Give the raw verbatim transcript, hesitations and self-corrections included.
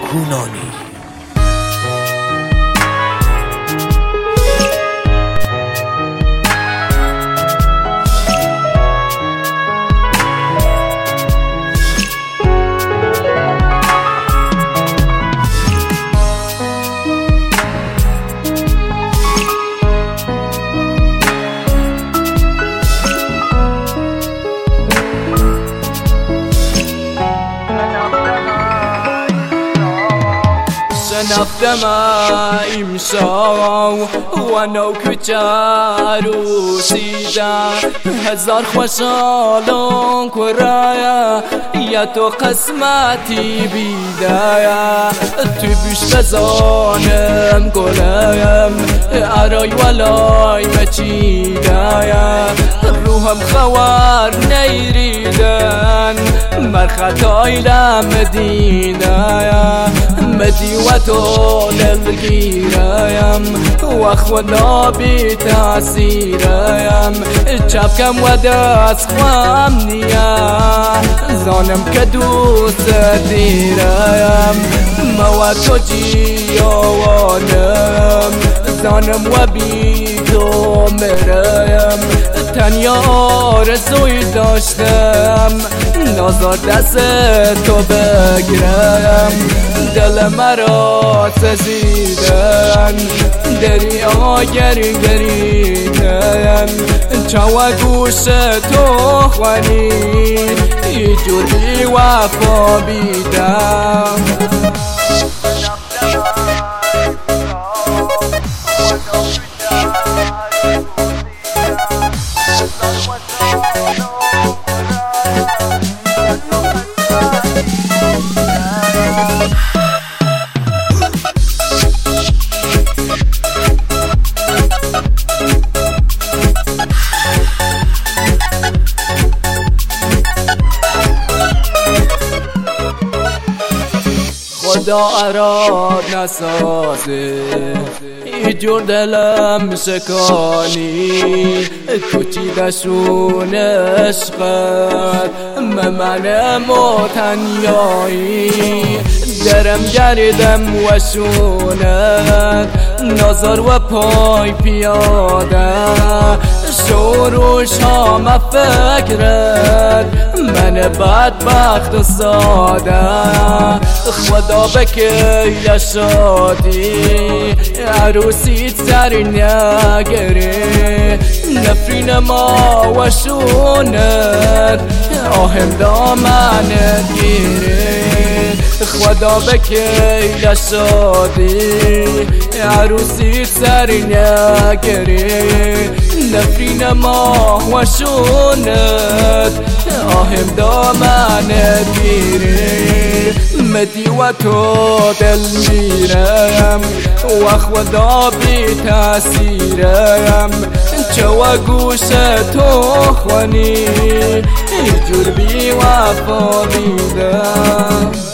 گونانی. شنفتم امشب و نو کوچه روسیدم هزار خوشحالان کرایا یا تو قسمتی بیدایا تو بیش بزانم گلایم ارای ولای مچیدایا روحم خوار نیریدن مرخطای لمدینایا مدي وتولل القيرايم واخونا بتعسيرايم جاب كم وداس خوامنيا زانم كدوس ديرايم مواتو جيوانم زانم وبيدو مرايم تنیا آرزوی داشتم نازار دست تو بگیرم دل مرا سزیدن دریا گری گریدن چاو گوش تو خوانی ای جوری وفا بیدم خدا اراد نسازه ای جور دلم شکانی تو چی دشون عشقت ممنم و تنیایی درم گردم و شونت نظر و پای پیاده شوروش ها مفکرت من بدبخت و ساده خدا بکی شادی عروسیت سر نگره نفرین ما و شونت آهم دامنت گیره خدا بکی شادی عروسیت سر نگره نفرین ما و شونت آهم دامنت گیره مدی و تو دل میرم و خدا بی تاثیرم چو گوش تو خوانی ای جور بی وفا بیدم